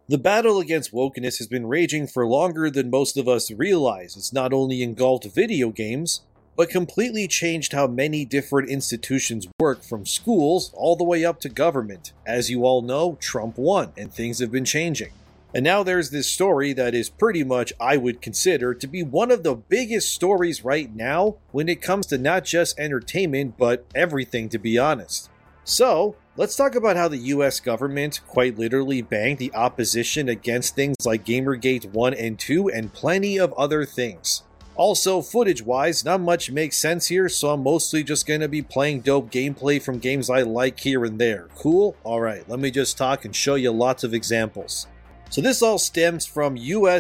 The battle against wokeness has been raging for longer than most of us realize. It's not only engulfed video games, but completely changed how many different institutions work, from schools all the way up to government. As you all know, Trump won, and things have been changing. And now there's this story that is pretty much, I would consider, to be one of the biggest stories right now when it comes to not just entertainment, but everything, to be honest. So, let's talk about how the US government quite literally banged the opposition against things like Gamergate 1 and 2 and plenty of other things. Also, footage-wise, not much makes sense here, so I'm mostly just going to be playing dope gameplay from games I like here and there. Cool? Alright, let me just talk and show you lots of examples. So this all stems from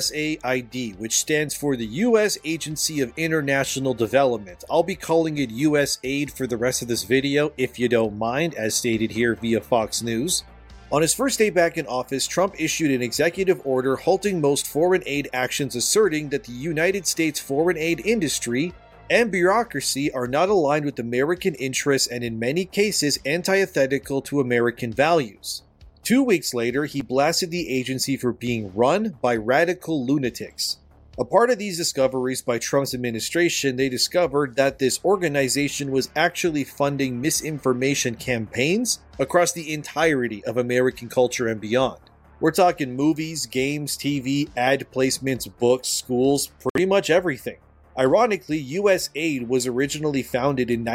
USAID, which stands for the U.S. Agency of International Development. I'll be calling it USAID for the rest of this video, if you don't mind, as stated here via Fox News. On his first day back in office, Trump issued an executive order halting most foreign aid actions, asserting that the United States foreign aid industry and bureaucracy are not aligned with American interests and in many cases antithetical to American values. 2 weeks later, he blasted the agency for being run by radical lunatics. A part of these discoveries by Trump's administration, they discovered that this organization was actually funding misinformation campaigns across the entirety of American culture and beyond. We're talking movies, games, TV, ad placements, books, schools, pretty much everything. Ironically, USAID was originally founded in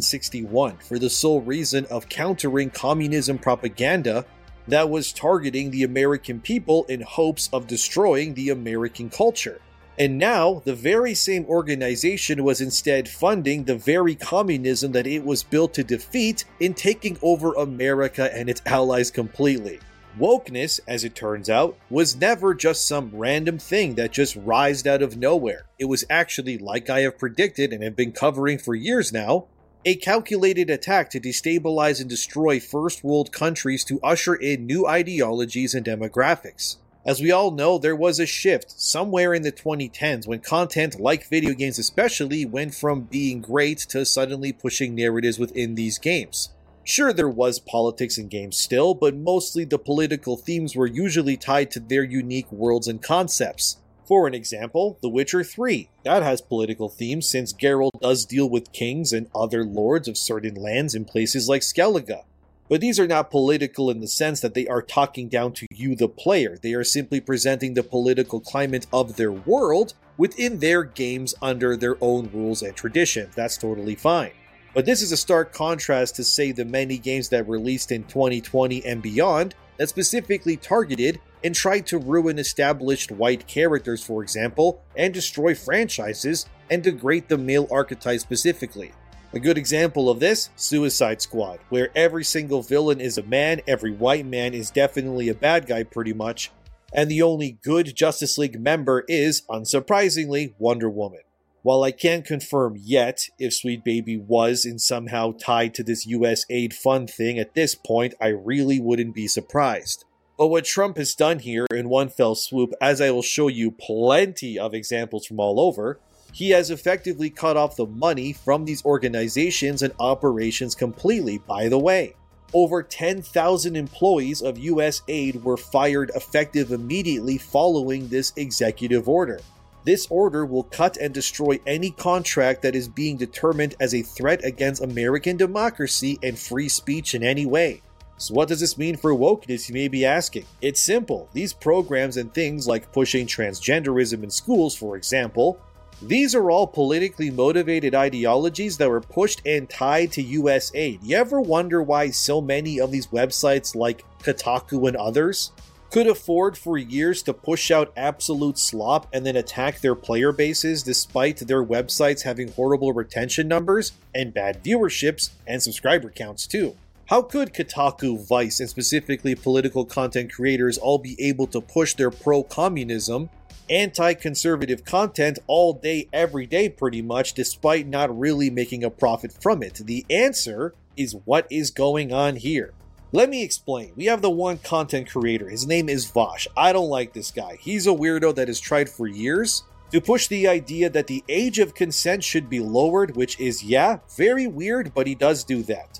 1961 for the sole reason of countering communism propaganda that was targeting the American people in hopes of destroying the American culture. And now, the very same organization was instead funding the very communism that it was built to defeat in taking over America and its allies completely. Wokeness, as it turns out, was never just some random thing that just rised out of nowhere. It was actually, like I have predicted and have been covering for years now, a calculated attack to destabilize and destroy first world countries to usher in new ideologies and demographics. As we all know, there was a shift somewhere in the 2010s when content like video games especially went from being great to suddenly pushing narratives within these games. Sure, there was politics in games still, but mostly the political themes were usually tied to their unique worlds and concepts. For an example, The Witcher 3. That has political themes since Geralt does deal with kings and other lords of certain lands in places like Skellige. But these are not political in the sense that they are talking down to you, the player. They are simply presenting the political climate of their world within their games under their own rules and traditions. That's totally fine. But this is a stark contrast to, say, the many games that released in 2020 and beyond that specifically targeted and tried to ruin established white characters, for example, and destroy franchises and degrade the male archetype specifically. A good example of this, Suicide Squad, where every single villain is a man, every white man is definitely a bad guy pretty much, and the only good Justice League member is, unsurprisingly, Wonder Woman. While I can't confirm yet if Sweet Baby was and somehow tied to this USAID fund thing at this point, I really wouldn't be surprised. But what Trump has done here in one fell swoop, as I will show you plenty of examples from all over, he has effectively cut off the money from these organizations and operations completely. By the way, over 10,000 employees of USAID were fired effective immediately following this executive order. This order will cut and destroy any contract that is being determined as a threat against American democracy and free speech in any way. So what does this mean for wokeness, you may be asking? It's simple. These programs and things like pushing transgenderism in schools, for example, these are all politically motivated ideologies that were pushed and tied to USAID. You ever wonder why so many of these websites like Kotaku and others could afford for years to push out absolute slop and then attack their player bases despite their websites having horrible retention numbers and bad viewerships and subscriber counts too? How could Kotaku, Vice, and specifically political content creators all be able to push their pro-communism, anti-conservative content all day, every day pretty much, despite not really making a profit from it? The answer is what is going on here. Let me explain. We have the one content creator. His name is Vosh. I don't like this guy. He's a weirdo that has tried for years to push the idea that the age of consent should be lowered, which is, yeah, very weird, but he does do that.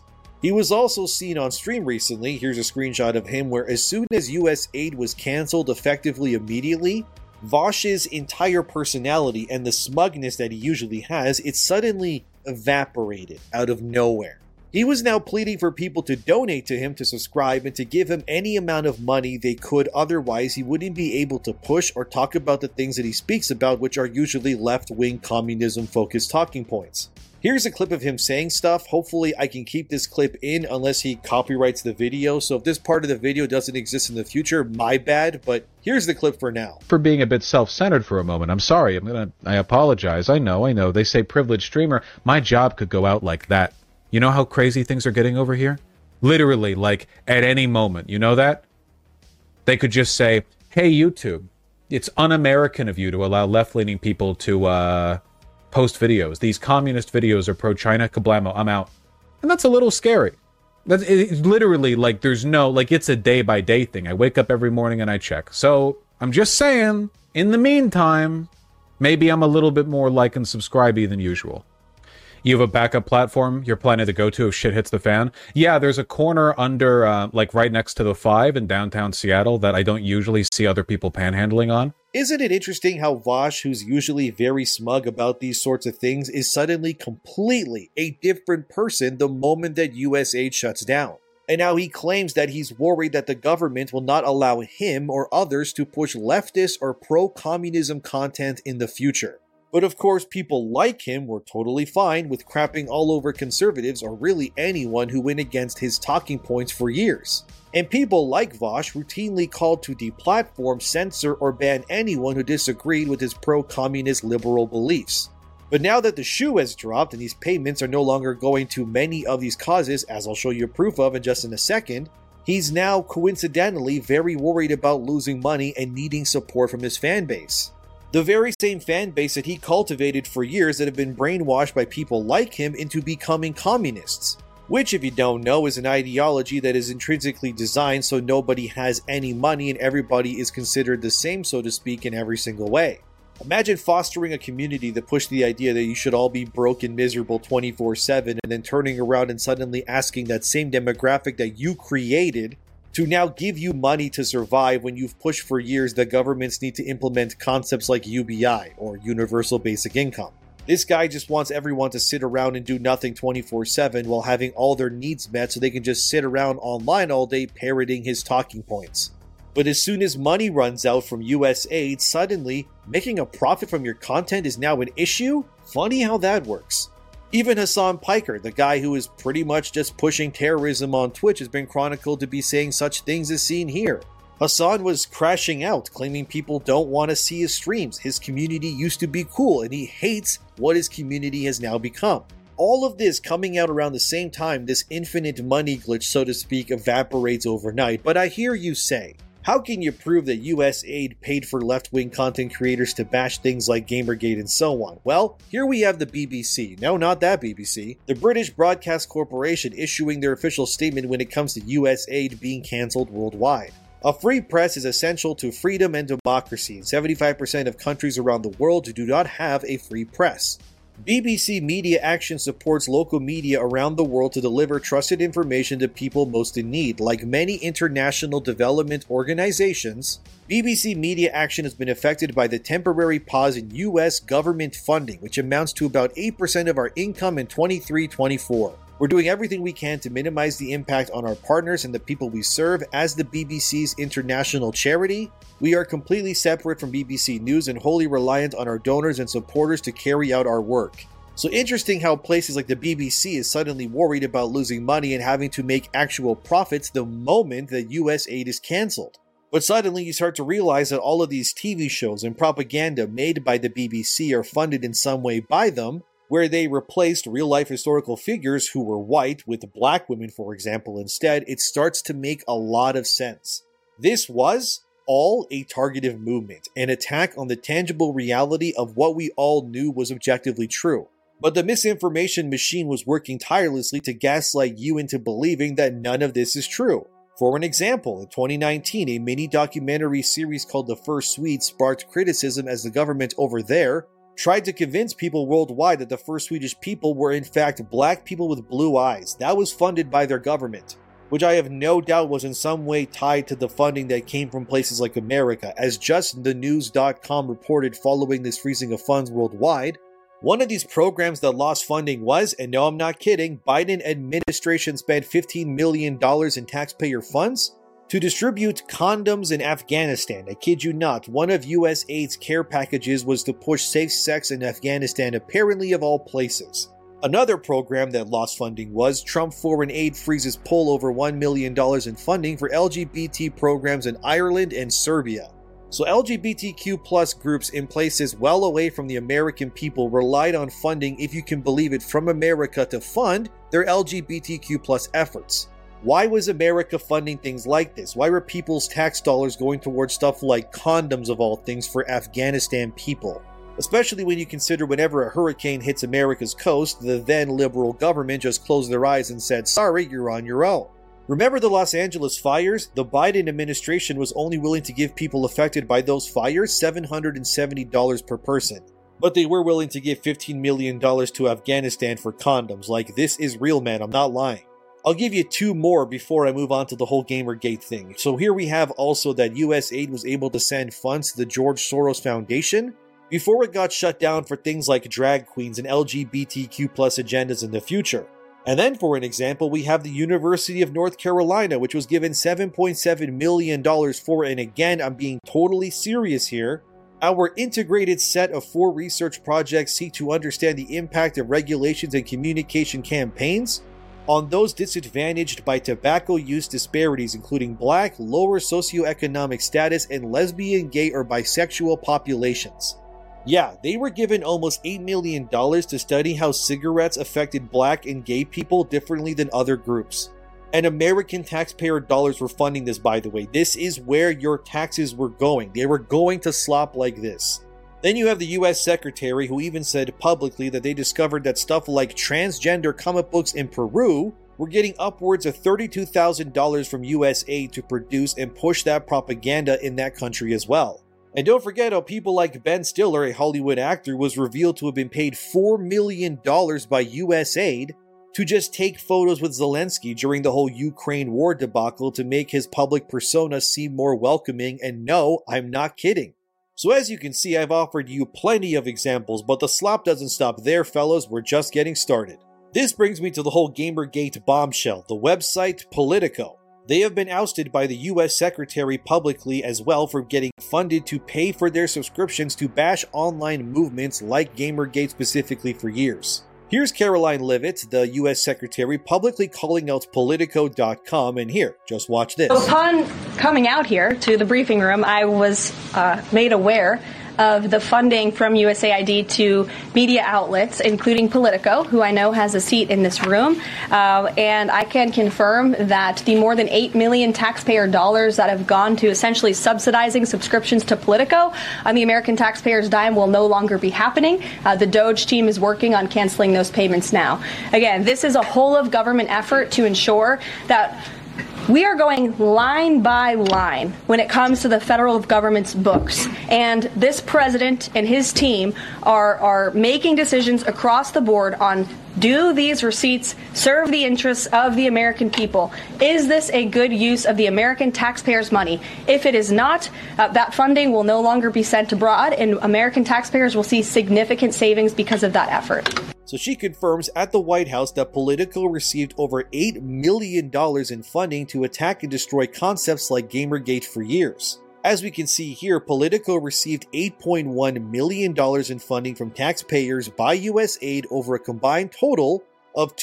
He was also seen on stream recently. Here's a screenshot of him where as soon as US aid was cancelled effectively immediately, Vaush's entire personality and the smugness that he usually has, it suddenly evaporated out of nowhere. He was now pleading for people to donate to him to subscribe and to give him any amount of money they could, otherwise he wouldn't be able to push or talk about the things that he speaks about, which are usually left-wing communism-focused talking points. Here's a clip of him saying stuff. Hopefully I can keep this clip in unless he copyrights the video, so if this part of the video doesn't exist in the future, my bad, but here's the clip for now. For being a bit self-centered for a moment, I'm sorry, I apologize, I know, they say privileged streamer, my job could go out like that. You know how crazy things are getting over here? Literally, like, at any moment. You know that? They could just say, hey, YouTube, it's un-American of you to allow left-leaning people to post videos. These communist videos are pro-China. Kablamo, I'm out. And that's a little scary. It's literally, like, there's no... Like, it's a day-by-day thing. I wake up every morning and I check. So, I'm just saying, in the meantime, maybe I'm a little bit more like and subscribe-y than usual. You have a backup platform you're planning to go to if shit hits the fan? Yeah, there's a corner under, like right next to the 5 in downtown Seattle that I don't usually see other people panhandling on. Isn't it interesting how Vaush, who's usually very smug about these sorts of things, is suddenly completely a different person the moment that US aid shuts down? And now he claims that he's worried that the government will not allow him or others to push leftist or pro-communism content in the future. But of course, people like him were totally fine with crapping all over conservatives or really anyone who went against his talking points for years. And people like Vaush routinely called to deplatform, censor, or ban anyone who disagreed with his pro-communist liberal beliefs. But now that the shoe has dropped and these payments are no longer going to many of these causes, as I'll show you proof of in just in a second, he's now coincidentally very worried about losing money and needing support from his fan base. The very same fan base that he cultivated for years that have been brainwashed by people like him into becoming communists. Which, if you don't know, is an ideology that is intrinsically designed so nobody has any money and everybody is considered the same, so to speak, in every single way. Imagine fostering a community that pushed the idea that you should all be broke and miserable 24/7 and then turning around and suddenly asking that same demographic that you created to now give you money to survive when you've pushed for years that governments need to implement concepts like UBI, or Universal Basic Income. This guy just wants everyone to sit around and do nothing 24/7 while having all their needs met so they can just sit around online all day parroting his talking points. But as soon as money runs out from US aid, suddenly, making a profit from your content is now an issue? Funny how that works. Even Hasan Piker, the guy who is pretty much just pushing terrorism on Twitch, has been chronicled to be saying such things as seen here. Hasan was crashing out, claiming people don't want to see his streams. His community used to be cool, and he hates what his community has now become. All of this coming out around the same time this infinite money glitch, so to speak, evaporates overnight. But I hear you say, how can you prove that US aid paid for left-wing content creators to bash things like Gamergate and so on? Well, here we have the BBC. No, not that BBC. The British Broadcast Corporation issuing their official statement when it comes to US aid being cancelled worldwide. A free press is essential to freedom and democracy, and 75% of countries around the world do not have a free press. BBC Media Action supports local media around the world to deliver trusted information to people most in need. Like many international development organizations, BBC Media Action has been affected by the temporary pause in US government funding, which amounts to about 8% of our income in 23-24. We're doing everything we can to minimize the impact on our partners and the people we serve. As the BBC's international charity, we are completely separate from BBC News and wholly reliant on our donors and supporters to carry out our work. So interesting how places like the BBC is suddenly worried about losing money and having to make actual profits the moment that US aid is cancelled. But suddenly you start to realize that all of these TV shows and propaganda made by the BBC are funded in some way by them, where they replaced real-life historical figures who were white with black women, for example, instead. It starts to make a lot of sense. This was all a targeted movement, an attack on the tangible reality of what we all knew was objectively true. But the misinformation machine was working tirelessly to gaslight you into believing that none of this is true. For an example, in 2019, a mini-documentary series called The First Swede sparked criticism as the government over there tried to convince people worldwide that the first Swedish people were in fact black people with blue eyes. That was funded by their government, which I have no doubt was in some way tied to the funding that came from places like America, as JustTheNews.com reported following this freezing of funds worldwide. One of these programs that lost funding was, and no, I'm not kidding, Biden administration spent $15 million in taxpayer funds to distribute condoms in Afghanistan. I kid you not, one of US aid's care packages was to push safe sex in Afghanistan, apparently of all places. Another program that lost funding was Trump Foreign Aid freezes pull over $1 million in funding for LGBT programs in Ireland and Serbia. So LGBTQ+ groups in places well away from the American people relied on funding, if you can believe it, from America to fund their LGBTQ+ efforts. Why was America funding things like this? Why were people's tax dollars going towards stuff like condoms of all things for Afghanistan people? Especially when you consider whenever a hurricane hits America's coast, the then liberal government just closed their eyes and said, sorry, you're on your own. Remember the Los Angeles fires? The Biden administration was only willing to give people affected by those fires $770 per person. But they were willing to give $15 million to Afghanistan for condoms. Like, this is real, man, I'm not lying. I'll give you two more before I move on to the whole Gamergate thing. So here we have also that US aid was able to send funds to the George Soros Foundation before it got shut down for things like drag queens and LGBTQ+ agendas in the future. And then for an example, we have the University of North Carolina, which was given $7.7 million for, and again, I'm being totally serious here, our integrated set of 4 research projects seek to understand the impact of regulations and communication campaigns on those disadvantaged by tobacco use disparities, including black, lower socioeconomic status, and lesbian, gay, or bisexual populations. Yeah, they were given almost $8 million to study how cigarettes affected black and gay people differently than other groups. And American taxpayer dollars were funding this, by the way. This is where your taxes were going. They were going to slop like this. Then you have the US Secretary, who even said publicly that they discovered that stuff like transgender comic books in Peru were getting upwards of $32,000 from US aid to produce and push that propaganda in that country as well. And don't forget how people like Ben Stiller, a Hollywood actor, was revealed to have been paid $4 million by US aid to just take photos with Zelensky during the whole Ukraine war debacle to make his public persona seem more welcoming, and no, I'm not kidding. So as you can see, I've offered you plenty of examples, but the slop doesn't stop there, fellas. We're just getting started. This brings me to the whole Gamergate bombshell, the website Politico. They have been ousted by the US Secretary publicly as well for getting funded to pay for their subscriptions to bash online movements like Gamergate specifically for years. Here's Karoline Leavitt, the US Secretary, publicly calling out Politico.com, and here, just watch this. Upon coming out here to the briefing room, I was made aware of the funding from USAID to media outlets, including Politico, who I know has a seat in this room. And I can confirm that the more than 8 million taxpayer dollars that have gone to essentially subsidizing subscriptions to Politico on the American taxpayers' dime will no longer be happening. The DOJ team is working on canceling those payments now. Again, this is a whole of government effort to ensure that we are going line by line when it comes to the federal government's books. And this president and his team are making decisions across the board on, do these receipts serve the interests of the American people? Is this a good use of the American taxpayers' money? If it is not, that funding will no longer be sent abroad, and American taxpayers will see significant savings because of that effort. So she confirms at the White House that Politico received over $8 million in funding to attack and destroy concepts like Gamergate for years. As we can see here, Politico received $8.1 million in funding from taxpayers by US aid over a combined total of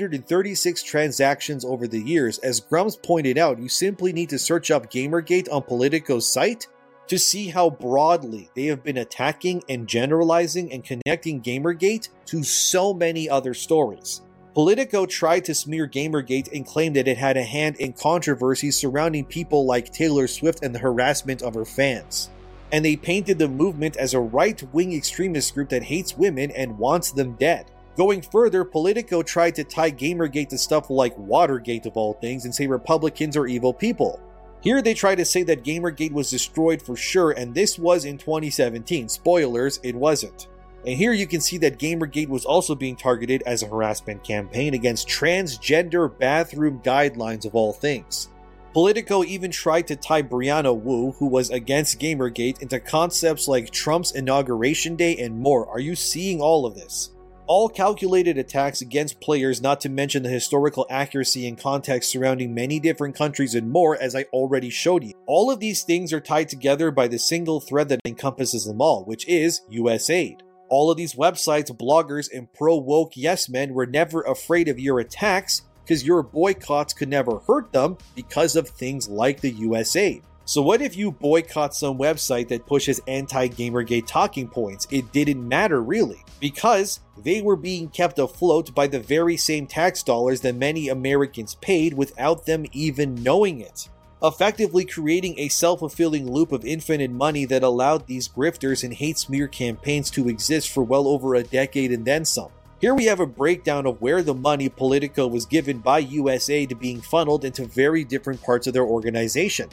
236 transactions over the years. As Grumps pointed out, you simply need to search up Gamergate on Politico's site to see how broadly they have been attacking and generalizing and connecting Gamergate to so many other stories. Politico tried to smear Gamergate and claimed that it had a hand in controversies surrounding people like Taylor Swift and the harassment of her fans. And they painted the movement as a right-wing extremist group that hates women and wants them dead. Going further, Politico tried to tie Gamergate to stuff like Watergate of all things and say Republicans are evil people. Here they try to say that Gamergate was destroyed for sure, and this was in 2017. Spoilers, it wasn't. And here you can see that Gamergate was also being targeted as a harassment campaign against transgender bathroom guidelines of all things. Politico even tried to tie Brianna Wu, who was against Gamergate, into concepts like Trump's inauguration day and more. Are you seeing all of this? All calculated attacks against players, not to mention the historical accuracy and context surrounding many different countries and more, as I already showed you. All of these things are tied together by the single thread that encompasses them all, which is USAID. All of these websites, bloggers, and pro-woke yes men were never afraid of your attacks because your boycotts could never hurt them because of things like the USAID. So what if you boycott some website that pushes anti-Gamergate talking points? It didn't matter really, because they were being kept afloat by the very same tax dollars that many Americans paid without them even knowing it, effectively creating a self-fulfilling loop of infinite money that allowed these grifters and hate smear campaigns to exist for well over a decade and then some. Here we have a breakdown of where the money Politico was given by USAID being funneled into very different parts of their organization.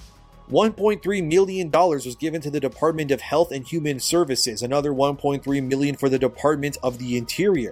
$1.3 million was given to the Department of Health and Human Services, another $1.3 million for the Department of the Interior,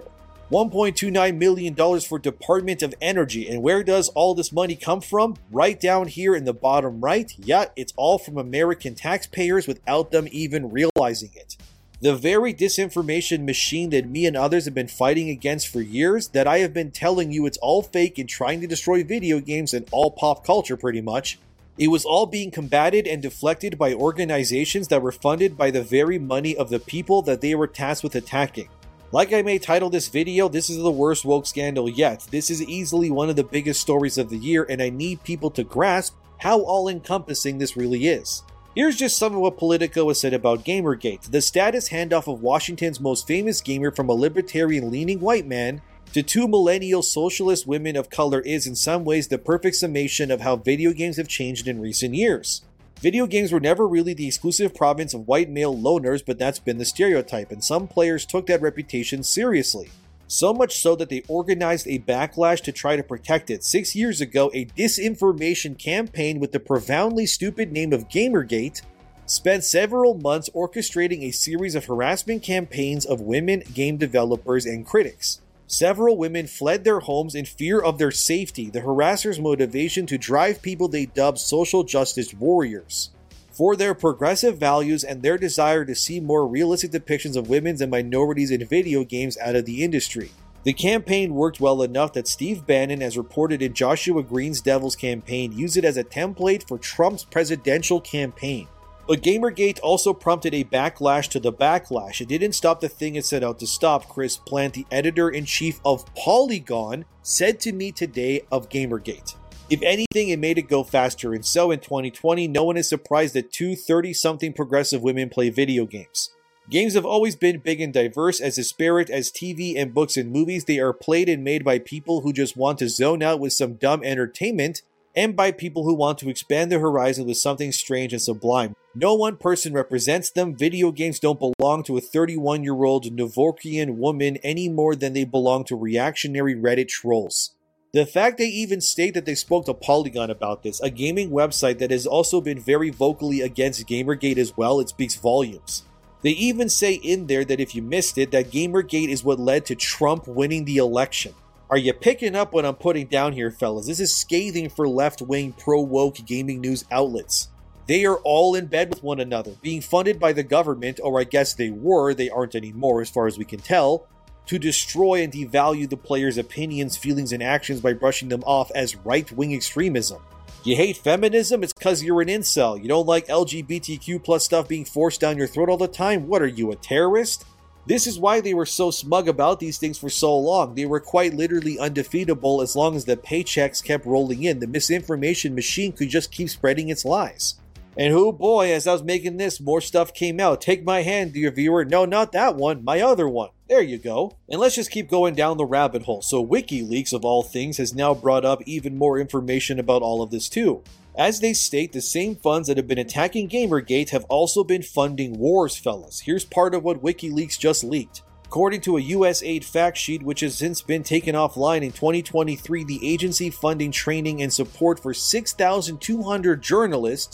$1.29 million for Department of Energy. And where does all this money come from? Right down here in the bottom right. Yeah, it's all from American taxpayers without them even realizing it. The very disinformation machine that me and others have been fighting against for years, that I have been telling you it's all fake and trying to destroy video games and all pop culture pretty much. It was all being combated and deflected by organizations that were funded by the very money of the people that they were tasked with attacking. Like I may title this video, this is the worst woke scandal yet. This is easily one of the biggest stories of the year, and I need people to grasp how all-encompassing this really is. Here's just some of what Politico has said about Gamergate. The status handoff of Washington's most famous gamer from a libertarian-leaning white man to two millennial socialist women of color is in some ways the perfect summation of how video games have changed in recent years. Video games were never really the exclusive province of white male loners, but that's been the stereotype, and some players took that reputation seriously. So much so that they organized a backlash to try to protect it. 6 years ago, a disinformation campaign with the profoundly stupid name of Gamergate spent several months orchestrating a series of harassment campaigns of women game developers and critics. Several women fled their homes in fear of their safety, the harassers' motivation to drive people they dubbed social justice warriors for their progressive values and their desire to see more realistic depictions of women and minorities in video games out of the industry. The campaign worked well enough that Steve Bannon, as reported in Joshua Green's Devil's Campaign, used it as a template for Trump's presidential campaign. But Gamergate also prompted a backlash to the backlash. It didn't stop the thing it set out to stop. Chris Plant, the editor-in-chief of Polygon, said to me today of Gamergate, if anything, it made it go faster, and so in 2020, no one is surprised that two 30-something progressive women play video games. Games have always been big and diverse. As disparate as TV and books and movies, they are played and made by people who just want to zone out with some dumb entertainment, and by people who want to expand their horizon with something strange and sublime. No one person represents them. Video games don't belong to a 31-year-old Novorkian woman any more than they belong to reactionary Reddit trolls. The fact they even state that they spoke to Polygon about this, a gaming website that has also been very vocally against Gamergate as well, it speaks volumes. They even say in there that if you missed it, that Gamergate is what led to Trump winning the election. Are you picking up what I'm putting down here, fellas? This is scathing for left-wing, pro-woke gaming news outlets. They are all in bed with one another, being funded by the government, or I guess they were, they aren't anymore as far as we can tell, to destroy and devalue the players' opinions, feelings, and actions by brushing them off as right-wing extremism. You hate feminism? It's cause you're an incel. You don't like LGBTQ plus stuff being forced down your throat all the time? What are you, a terrorist? This is why they were so smug about these things for so long. They were quite literally undefeatable as long as the paychecks kept rolling in. The misinformation machine could just keep spreading its lies. And oh boy, as I was making this, more stuff came out. Take my hand, dear viewer. No, not that one, my other one. There you go. And let's just keep going down the rabbit hole. So WikiLeaks, of all things, has now brought up even more information about all of this too. As they state, the same funds that have been attacking Gamergate have also been funding wars, fellas. Here's part of what WikiLeaks just leaked. According to a USAID fact sheet, which has since been taken offline in 2023, the agency funding training and support for 6,200 journalists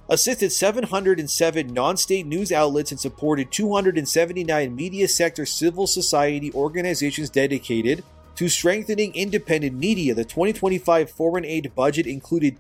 assisted 707 non-state news outlets and supported 279 media sector civil society organizations dedicated to strengthening independent media. The 2025 foreign aid budget included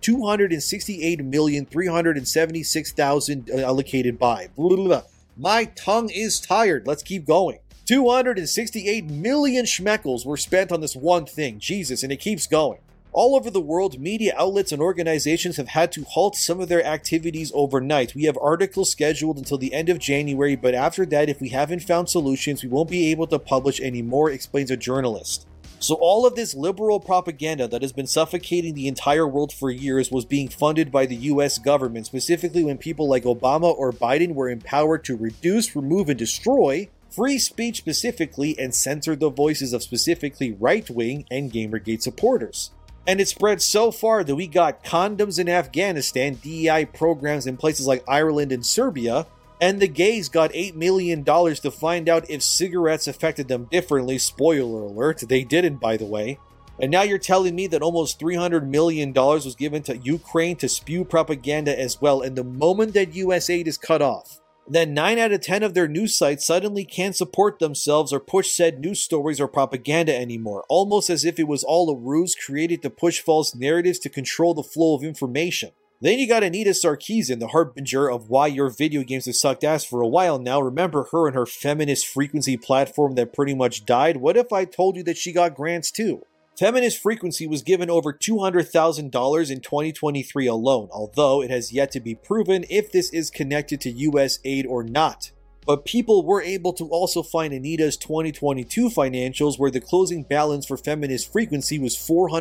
$268,376,000 allocated by. My tongue is tired. Let's keep going. 268 million schmeckles were spent on this one thing. Jesus, and it keeps going. All over the world, media outlets and organizations have had to halt some of their activities overnight. We have articles scheduled until the end of January, but after that, if we haven't found solutions, we won't be able to publish anymore, explains a journalist. So all of this liberal propaganda that has been suffocating the entire world for years was being funded by the US government, specifically when people like Obama or Biden were empowered to reduce, remove, and destroy free speech specifically and censor the voices of specifically right-wing and Gamergate supporters. And it spread so far that we got condoms in Afghanistan, DEI programs in places like Ireland and Serbia, and the gays got $8 million to find out if cigarettes affected them differently. Spoiler alert, they didn't, by the way. And now you're telling me that almost $300 million was given to Ukraine to spew propaganda as well, and the moment that US aid is cut off, then 9 out of 10 of their news sites suddenly can't support themselves or push said news stories or propaganda anymore, almost as if it was all a ruse created to push false narratives to control the flow of information. Then you got Anita Sarkeesian, the harbinger of why your video games have sucked ass for a while now. Remember her and her feminist frequency platform that pretty much died? What if I told you that she got grants too? Feminist Frequency was given over $200,000 in 2023 alone, although it has yet to be proven if this is connected to US aid or not. But people were able to also find Anita's 2022 financials, where the closing balance for Feminist Frequency was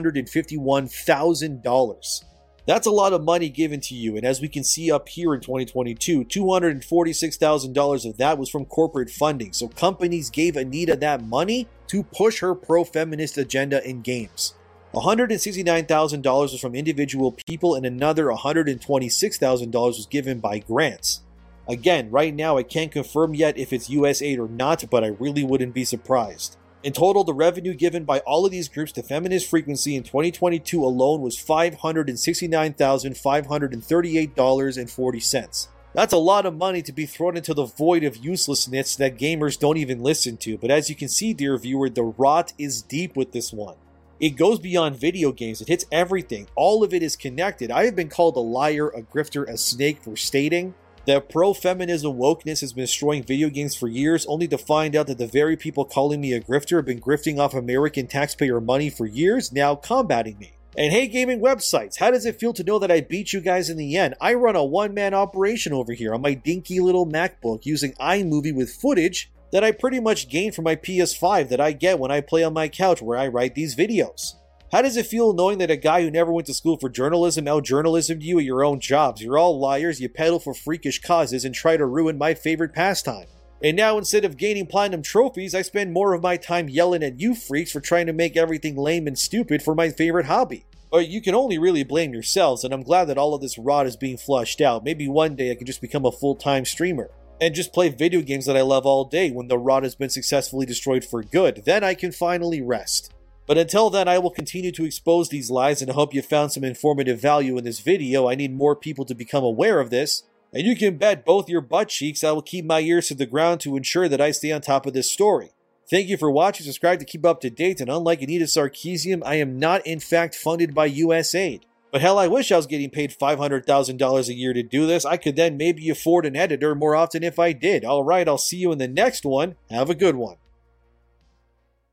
$451,000. That's a lot of money given to you, and as we can see up here in 2022, $246,000 of that was from corporate funding, so companies gave Anita that money to push her pro-feminist agenda in games. $169,000 was from individual people, and another $126,000 was given by grants. Again, right now I can't confirm yet if it's US aid or not, but I really wouldn't be surprised. In total, the revenue given by all of these groups to Feminist Frequency in 2022 alone was $569,538.40. That's a lot of money to be thrown into the void of uselessness that gamers don't even listen to, but as you can see, dear viewer, the rot is deep with this one. It goes beyond video games, it hits everything, all of it is connected. I have been called a liar, a grifter, a snake for stating that pro-feminism wokeness has been destroying video games for years, only to find out that the very people calling me a grifter have been grifting off American taxpayer money for years, now combating me. And hey, gaming websites, how does it feel to know that I beat you guys in the end? I run a one-man operation over here on my dinky little MacBook using iMovie with footage that I pretty much gained from my PS5 that I get when I play on my couch where I write these videos. How does it feel knowing that a guy who never went to school for journalism out-journalismed you at your own jobs? You're all liars, you peddle for freakish causes, and try to ruin my favorite pastime. And now instead of gaining platinum trophies, I spend more of my time yelling at you freaks for trying to make everything lame and stupid for my favorite hobby. But you can only really blame yourselves, and I'm glad that all of this rot is being flushed out. Maybe one day I can just become a full-time streamer and just play video games that I love all day when the rot has been successfully destroyed for good. Then I can finally rest. But until then, I will continue to expose these lies, and I hope you found some informative value in this video. I need more people to become aware of this, and you can bet both your butt cheeks I will keep my ears to the ground to ensure that I stay on top of this story. Thank you for watching, subscribe to keep up to date, and unlike Anita Sarkeesian, I am not in fact funded by US aid. But hell, I wish I was getting paid $500,000 a year to do this. I could then maybe afford an editor more often if I did. Alright, I'll see you in the next one. Have a good one.